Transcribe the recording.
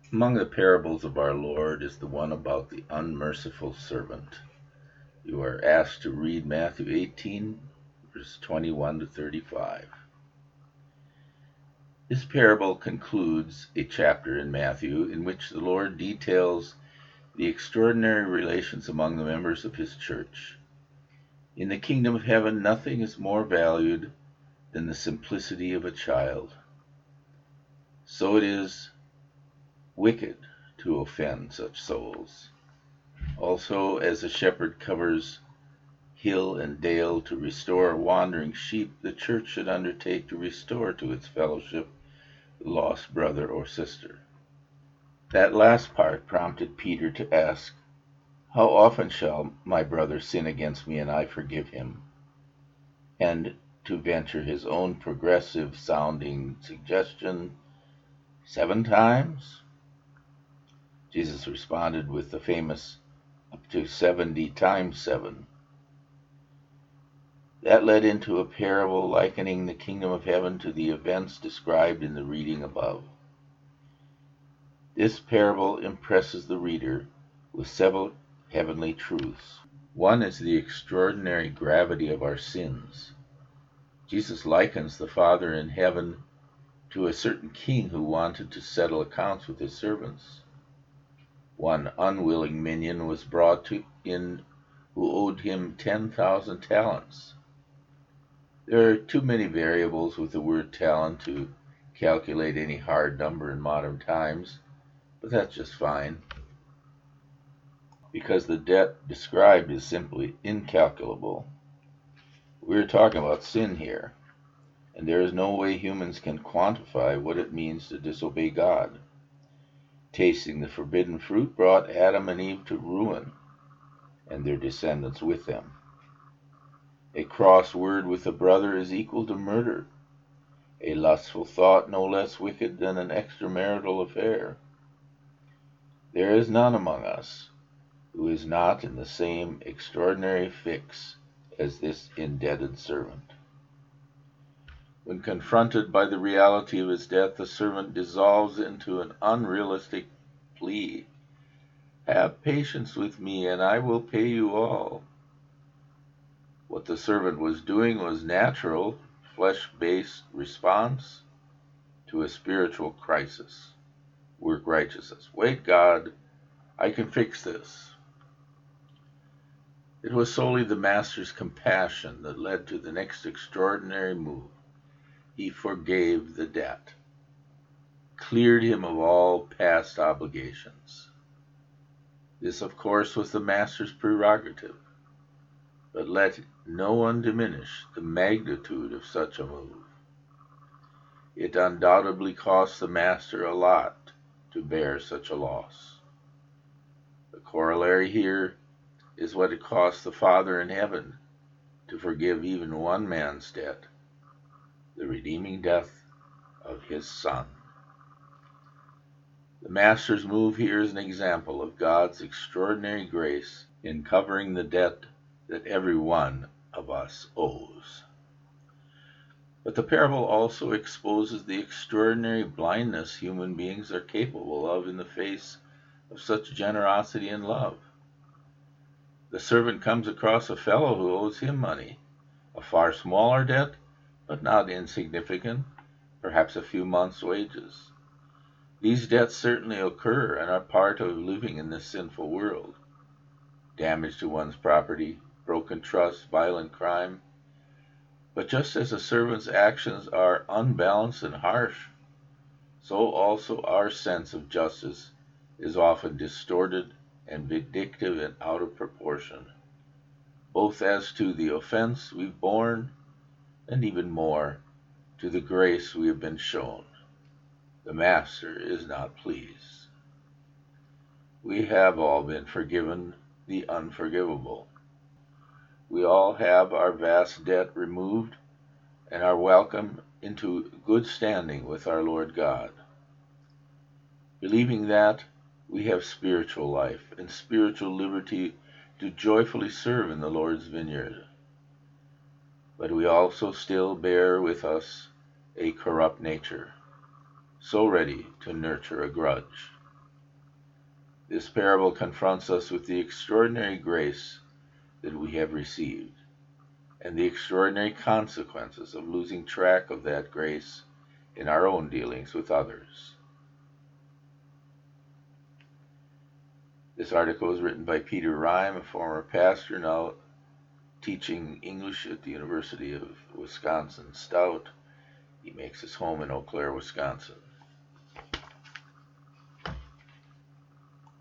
Among the parables of our Lord is the one about the unmerciful servant. You are asked to read Matthew 18, verse 21 to 35. This parable concludes a chapter in Matthew in which the Lord details the extraordinary relations among the members of his church. In the kingdom of heaven, nothing is more valued than the simplicity of a child. So it is wicked to offend such souls. Also, as a shepherd covers hill and dale to restore wandering sheep, the church should undertake to restore to its fellowship the lost brother or sister. That last part prompted Peter to ask, "How often shall my brother sin against me and I forgive him?" And to venture his own progressive sounding suggestion, 7 times? Jesus responded with the famous up to 70 times 7. That led into a parable likening the kingdom of heaven to the events described in the reading above. This parable impresses the reader with several heavenly truths. One is the extraordinary gravity of our sins. Jesus likens the Father in heaven to a certain king who wanted to settle accounts with his servants. One unwilling minion was brought in who owed him 10,000 talents. There are too many variables with the word talent to calculate any hard number in modern times, but that's just fine, because the debt described is simply incalculable. We're talking about sin here, and there is no way humans can quantify what it means to disobey God. Tasting the forbidden fruit brought Adam and Eve to ruin, and their descendants with them. A cross word with a brother is equal to murder, a lustful thought no less wicked than an extramarital affair. There is none among us who is not in the same extraordinary fix as this indebted servant. When confronted by the reality of his death, the servant dissolves into an unrealistic plea. "Have patience with me, and I will pay you all." What the servant was doing was natural, flesh-based response to a spiritual crisis. Work righteousness. Wait, God, I can fix this. It was solely the master's compassion that led to the next extraordinary move. He forgave the debt, cleared him of all past obligations. This, of course, was the master's prerogative, but let no one diminish the magnitude of such a move. It undoubtedly cost the master a lot to bear such a loss. The corollary here is what it cost the Father in heaven to forgive even one man's debt, the redeeming death of his Son. The Master's move here is an example of God's extraordinary grace in covering the debt that every one of us owes. But the parable also exposes the extraordinary blindness human beings are capable of in the face of such generosity and love. The servant comes across a fellow who owes him money, a far smaller debt, but not insignificant, perhaps a few months' wages. These debts certainly occur and are part of living in this sinful world. Damage to one's property, broken trust, violent crime. But just as a servant's actions are unbalanced and harsh, so also our sense of justice is often distorted and vindictive and out of proportion, both as to the offense we've borne and even more to the grace we have been shown. The Master is not pleased. We have all been forgiven the unforgivable. We all have our vast debt removed and are welcome into good standing with our Lord God. Believing that, we have spiritual life and spiritual liberty to joyfully serve in the Lord's vineyard. But we also still bear with us a corrupt nature, so ready to nurture a grudge. This parable confronts us with the extraordinary grace that we have received and the extraordinary consequences of losing track of that grace in our own dealings with others. This article was written by Peter Rime, a former pastor now teaching English at the University of Wisconsin-Stout. He makes his home in Eau Claire, Wisconsin.